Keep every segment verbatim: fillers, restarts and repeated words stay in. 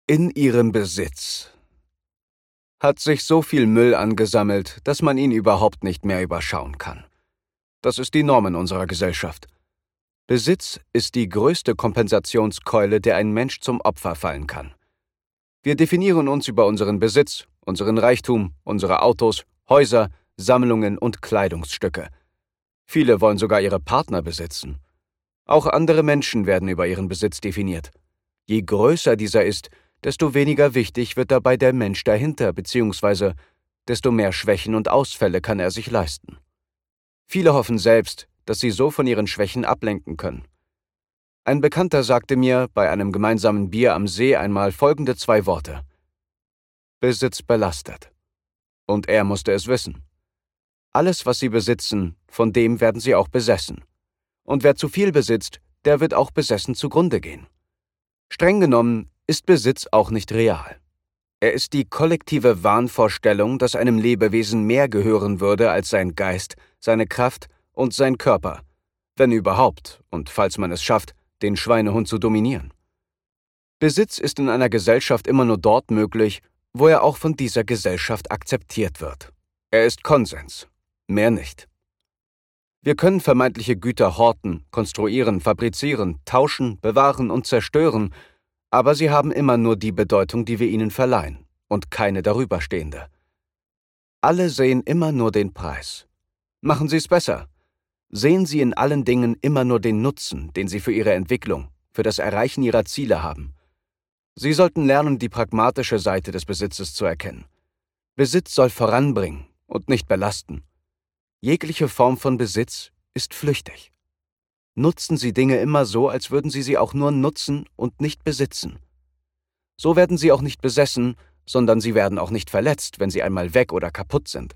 In ihrem Besitz hat sich so viel Müll angesammelt, dass man ihn überhaupt nicht mehr überschauen kann. Das ist die Norm in unserer Gesellschaft. Besitz ist die größte Kompensationskeule, der ein Mensch zum Opfer fallen kann. Wir definieren uns über unseren Besitz, unseren Reichtum, unsere Autos, Häuser, Sammlungen und Kleidungsstücke. Viele wollen sogar ihre Partner besitzen. Auch andere Menschen werden über ihren Besitz definiert. Je größer dieser ist, desto weniger wichtig wird dabei der Mensch dahinter, beziehungsweise desto mehr Schwächen und Ausfälle kann er sich leisten. Viele hoffen selbst, dass sie so von ihren Schwächen ablenken können. Ein Bekannter sagte mir bei einem gemeinsamen Bier am See einmal folgende zwei Worte: Besitz belastet. Und er musste es wissen. Alles, was sie besitzen, von dem werden sie auch besessen. Und wer zu viel besitzt, der wird auch besessen zugrunde gehen. Streng genommen ist Besitz auch nicht real. Er ist die kollektive Wahnvorstellung, dass einem Lebewesen mehr gehören würde als sein Geist, seine Kraft und sein Körper, wenn überhaupt, und falls man es schafft, den Schweinehund zu dominieren. Besitz ist in einer Gesellschaft immer nur dort möglich, wo er auch von dieser Gesellschaft akzeptiert wird. Er ist Konsens, mehr nicht. Wir können vermeintliche Güter horten, konstruieren, fabrizieren, tauschen, bewahren und zerstören, aber sie haben immer nur die Bedeutung, die wir ihnen verleihen, und keine darüberstehende. Alle sehen immer nur den Preis. Machen Sie es besser. Sehen Sie in allen Dingen immer nur den Nutzen, den Sie für Ihre Entwicklung, für das Erreichen Ihrer Ziele haben. Sie sollten lernen, die pragmatische Seite des Besitzes zu erkennen. Besitz soll voranbringen und nicht belasten. Jegliche Form von Besitz ist flüchtig. Nutzen Sie Dinge immer so, als würden Sie sie auch nur nutzen und nicht besitzen. So werden Sie auch nicht besessen, sondern Sie werden auch nicht verletzt, wenn Sie einmal weg oder kaputt sind.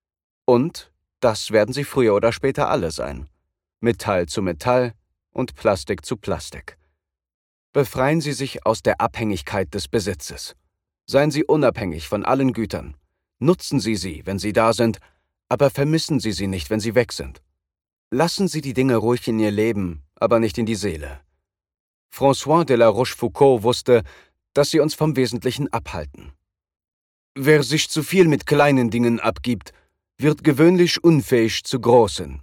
Und das werden Sie früher oder später alle sein. Metall zu Metall und Plastik zu Plastik. Befreien Sie sich aus der Abhängigkeit des Besitzes. Seien Sie unabhängig von allen Gütern. Nutzen Sie sie, wenn sie da sind, aber vermissen Sie sie nicht, wenn sie weg sind. Lassen Sie die Dinge ruhig in Ihr Leben, aber nicht in die Seele. François de la Rochefoucauld wusste, dass sie uns vom Wesentlichen abhalten. Wer sich zu viel mit kleinen Dingen abgibt, wird gewöhnlich unfähig zu großen.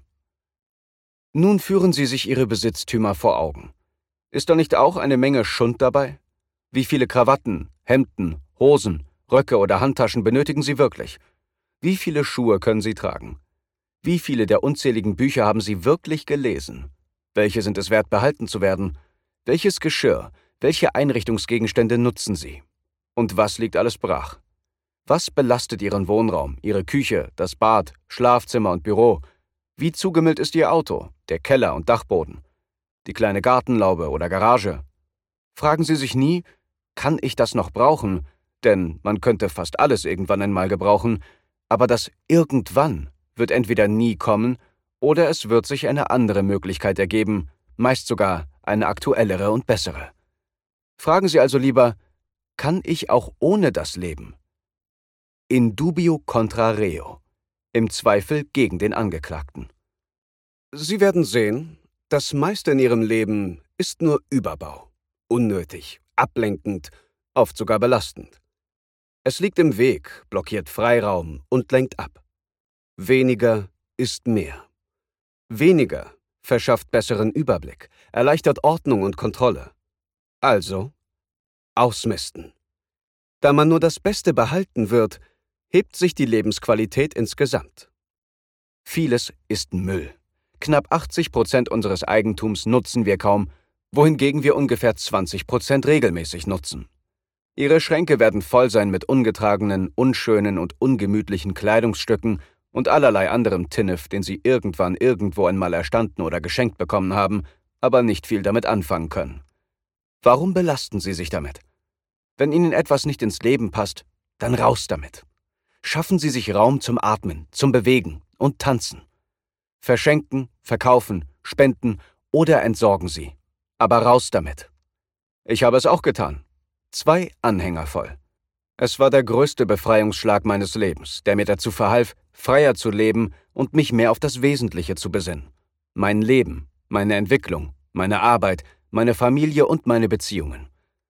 Nun führen Sie sich Ihre Besitztümer vor Augen. Ist da nicht auch eine Menge Schund dabei? Wie viele Krawatten, Hemden, Hosen, Röcke oder Handtaschen benötigen Sie wirklich? Wie viele Schuhe können Sie tragen? Wie viele der unzähligen Bücher haben Sie wirklich gelesen? Welche sind es wert, behalten zu werden? Welches Geschirr, welche Einrichtungsgegenstände nutzen Sie? Und was liegt alles brach? Was belastet Ihren Wohnraum, Ihre Küche, das Bad, Schlafzimmer und Büro? Wie zugemüllt ist Ihr Auto, der Keller und Dachboden? Die kleine Gartenlaube oder Garage? Fragen Sie sich nie, kann ich das noch brauchen? Denn man könnte fast alles irgendwann einmal gebrauchen, aber das irgendwann wird entweder nie kommen oder es wird sich eine andere Möglichkeit ergeben, meist sogar eine aktuellere und bessere. Fragen Sie also lieber, kann ich auch ohne das leben? In dubio contra reo, im Zweifel gegen den Angeklagten. Sie werden sehen, das meiste in Ihrem Leben ist nur Überbau, unnötig, ablenkend, oft sogar belastend. Es liegt im Weg, blockiert Freiraum und lenkt ab. Weniger ist mehr. Weniger verschafft besseren Überblick, erleichtert Ordnung und Kontrolle. Also, ausmisten. Da man nur das Beste behalten wird, hebt sich die Lebensqualität insgesamt. Vieles ist Müll. Knapp achtzig Prozent unseres Eigentums nutzen wir kaum, wohingegen wir ungefähr zwanzig Prozent regelmäßig nutzen. Ihre Schränke werden voll sein mit ungetragenen, unschönen und ungemütlichen Kleidungsstücken und allerlei anderem Tinnef, den Sie irgendwann irgendwo einmal erstanden oder geschenkt bekommen haben, aber nicht viel damit anfangen können. Warum belasten Sie sich damit? Wenn Ihnen etwas nicht ins Leben passt, dann raus damit. Schaffen Sie sich Raum zum Atmen, zum Bewegen und Tanzen. Verschenken, verkaufen, spenden oder entsorgen Sie. Aber raus damit. Ich habe es auch getan. Zwei Anhänger voll. Es war der größte Befreiungsschlag meines Lebens, der mir dazu verhalf, freier zu leben und mich mehr auf das Wesentliche zu besinnen. Mein Leben, meine Entwicklung, meine Arbeit, meine Familie und meine Beziehungen.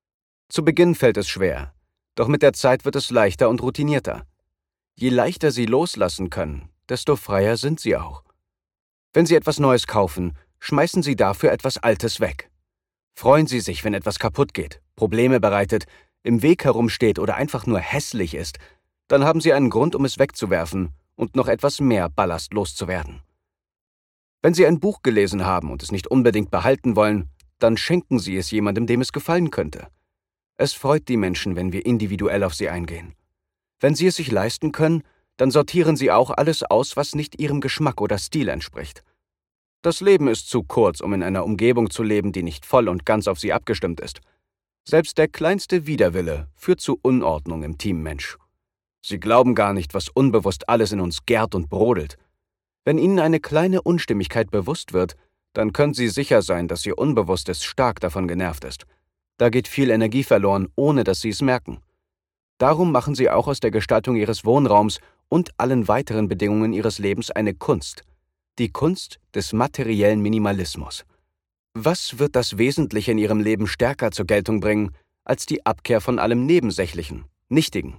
Zu Beginn fällt es schwer, doch mit der Zeit wird es leichter und routinierter. Je leichter Sie loslassen können, desto freier sind Sie auch. Wenn Sie etwas Neues kaufen, schmeißen Sie dafür etwas Altes weg. Freuen Sie sich, wenn etwas kaputt geht, Probleme bereitet, im Weg herumsteht oder einfach nur hässlich ist, dann haben Sie einen Grund, um es wegzuwerfen und noch etwas mehr Ballast loszuwerden. Wenn Sie ein Buch gelesen haben und es nicht unbedingt behalten wollen, dann schenken Sie es jemandem, dem es gefallen könnte. Es freut die Menschen, wenn wir individuell auf sie eingehen. Wenn Sie es sich leisten können, dann sortieren Sie auch alles aus, was nicht Ihrem Geschmack oder Stil entspricht. Das Leben ist zu kurz, um in einer Umgebung zu leben, die nicht voll und ganz auf Sie abgestimmt ist. Selbst der kleinste Widerwille führt zu Unordnung im Team Mensch. Sie glauben gar nicht, was unbewusst alles in uns gärt und brodelt. Wenn Ihnen eine kleine Unstimmigkeit bewusst wird, dann können Sie sicher sein, dass Ihr Unbewusstes stark davon genervt ist. Da geht viel Energie verloren, ohne dass Sie es merken. Darum machen Sie auch aus der Gestaltung Ihres Wohnraums und allen weiteren Bedingungen Ihres Lebens eine Kunst. Die Kunst des materiellen Minimalismus. Was wird das Wesentliche in Ihrem Leben stärker zur Geltung bringen, als die Abkehr von allem Nebensächlichen, Nichtigen?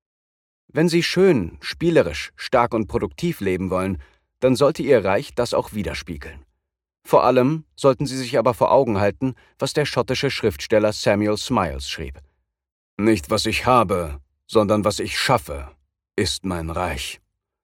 Wenn Sie schön, spielerisch, stark und produktiv leben wollen, dann sollte Ihr Reich das auch widerspiegeln. Vor allem sollten Sie sich aber vor Augen halten, was der schottische Schriftsteller Samuel Smiles schrieb. Nicht was ich habe, sondern was ich schaffe, ist mein Reich.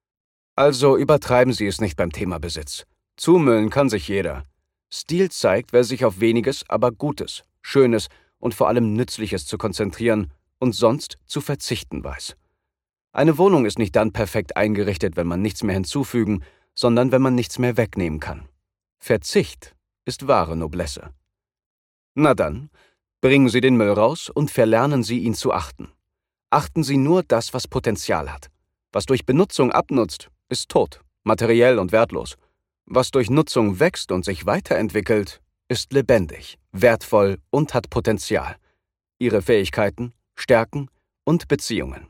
Also übertreiben Sie es nicht beim Thema Besitz. Zumüllen kann sich jeder. Stil zeigt, wer sich auf weniges, aber Gutes, Schönes und vor allem Nützliches zu konzentrieren und sonst zu verzichten weiß. Eine Wohnung ist nicht dann perfekt eingerichtet, wenn man nichts mehr hinzufügen, sondern wenn man nichts mehr wegnehmen kann. Verzicht ist wahre Noblesse. Na dann, bringen Sie den Müll raus und verlernen Sie, ihn zu achten. Achten Sie nur das, was Potenzial hat. Was durch Benutzung abnutzt, ist tot, materiell und wertlos. Was durch Nutzung wächst und sich weiterentwickelt, ist lebendig, wertvoll und hat Potenzial. Ihre Fähigkeiten, Stärken und Beziehungen.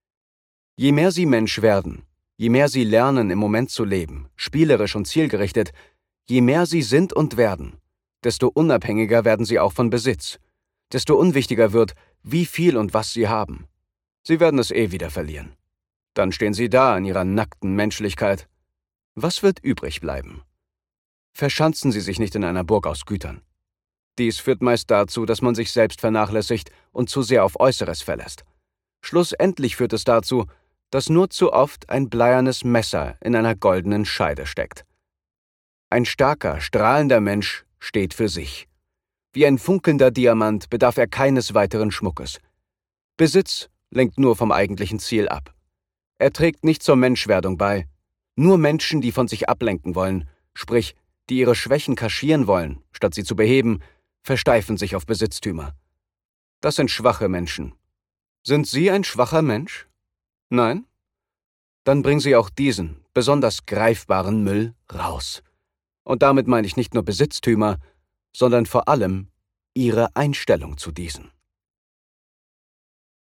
Je mehr Sie Mensch werden, je mehr Sie lernen, im Moment zu leben, spielerisch und zielgerichtet, je mehr Sie sind und werden, desto unabhängiger werden Sie auch von Besitz, desto unwichtiger wird, wie viel und was Sie haben. Sie werden es eh wieder verlieren. Dann stehen Sie da in Ihrer nackten Menschlichkeit. Was wird übrig bleiben? Verschanzen Sie sich nicht in einer Burg aus Gütern. Dies führt meist dazu, dass man sich selbst vernachlässigt und zu sehr auf Äußeres verlässt. Schlussendlich führt es dazu, dass nur zu oft ein bleiernes Messer in einer goldenen Scheide steckt. Ein starker, strahlender Mensch steht für sich. Wie ein funkelnder Diamant bedarf er keines weiteren Schmuckes. Besitz lenkt nur vom eigentlichen Ziel ab. Er trägt nicht zur Menschwerdung bei. Nur Menschen, die von sich ablenken wollen, sprich, die ihre Schwächen kaschieren wollen, statt sie zu beheben, versteifen sich auf Besitztümer. Das sind schwache Menschen. Sind Sie ein schwacher Mensch? Nein? Dann bringen Sie auch diesen, besonders greifbaren Müll raus. Und damit meine ich nicht nur Besitztümer, sondern vor allem Ihre Einstellung zu diesen.